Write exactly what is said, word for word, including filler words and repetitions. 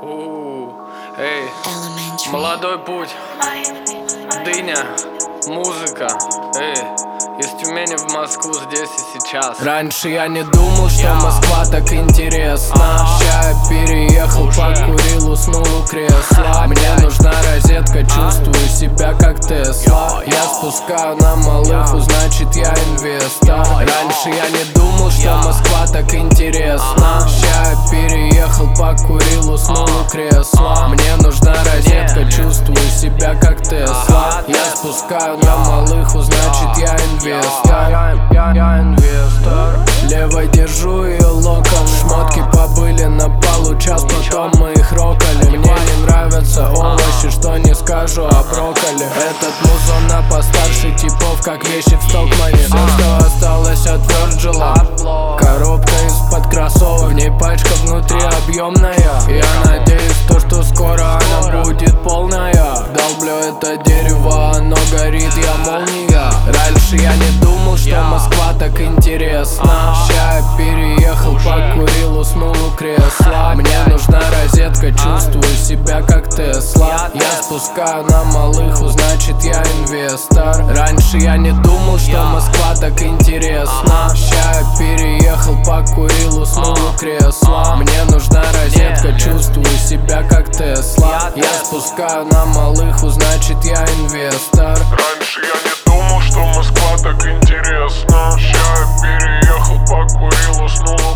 У, эй, молодой путь, дыня, музыка, эй, из Тюмени в Москву здесь и сейчас. Раньше я не думал, что Москва так интересна. Ща я переехал, покурил, уснул у кресла. Мне нужна розетка, чувствую себя как Тесла. Я спускаю на малыху, значит я инвестор. Раньше я не думал, что Москва так интересна. Ща я переехал, покурил, уснул у кресла. Мне нужна розетка, чувствую себя как Тесла. Я спускаю на малыху, значит я инвестор. Я, я, я инвестор. Левой держу ее локон. Шмотки побыли на полу час, потом мы их рокали. Мне не нравятся овощи, что не скажу о брокколи. Этот музон на постарше типов, как вещи в Стокмане. Все, что осталось от Вёрджила. Коробка из-под кроссовок, в ней пачка внутри объемная. Я надеюсь, то, что скоро она будет полная. Долблю это дерево, оно горит, я молния. Раньше я не думал, что Москва так интересна. Ща я переехал, покурил, уснул у кресла. Мне нужна розетка, чувствую себя как Тесла. Я спускаю на малыху, значит я инвестор. Раньше я не думал, что Москва так интересна. Ща я переехал, покурил, уснул у кресла. Мне нужна розетка, чувствую себя как Тесла. Я спускаю на малыху, значит я инвестор. Раньше я не думал, что Москва так интересна. Ща я переехал, покурил, уснул